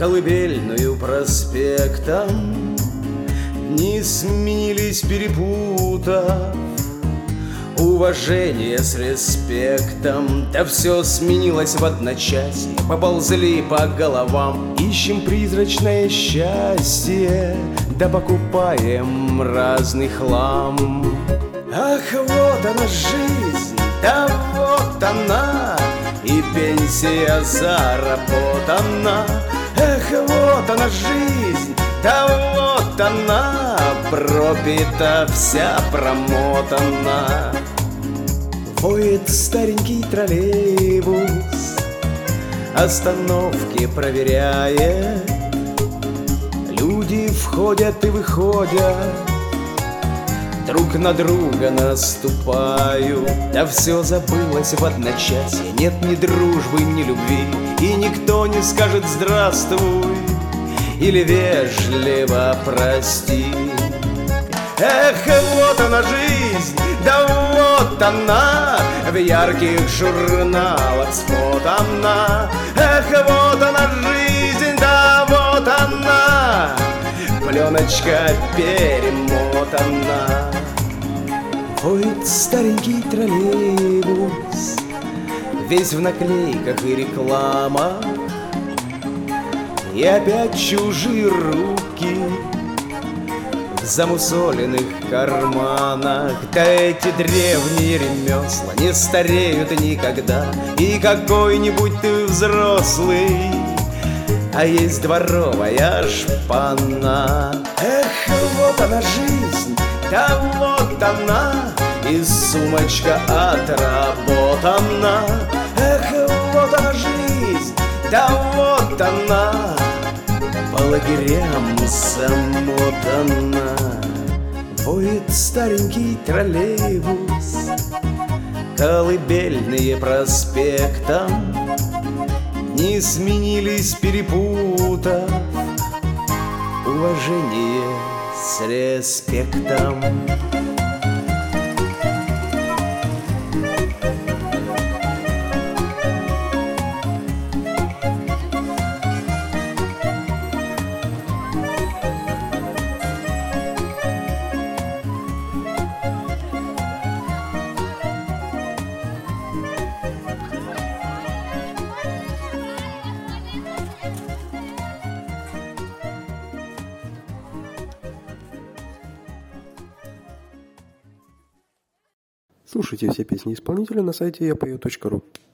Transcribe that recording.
колыбельную проспектом, дни сменились, перепутав уважение с респектом. Да все сменилось в одночасье, поползли по головам. Ищем призрачное счастье, да покупаем разный хлам. Ах, вот она жизнь, да вот она, и пенсия заработана. Эх, вот она жизнь, да вот она, пропита вся, промотана. Воет старенький троллейбус, остановки проверяет. Люди входят и выходят, друг на друга наступают. Да все забылось в одночасье, нет ни дружбы, ни любви, и никто не скажет здравствуй или вежливо прости. Эх, вот она жизнь, да вот она, в ярких журналах сфотана. Эх, вот она жизнь, да вот она, пленочка перемотана. Воет старенький троллейбус, весь в наклейках и рекламах, и опять чужие руки в замусоленных карманах. Да эти древние ремесла не стареют никогда. И какой-нибудь ты взрослый, а есть дворовая шпана. Эх, вот она жизнь, да вот она, и сумочка отработана. Эх, вот она жизнь, да вот она, по лагерям замотана. Воет старенький троллейбус, колыбельные проспектом, дни сменились, перепутав уважение с респектом. Слушайте все песни исполнителя на сайте yapою.ru.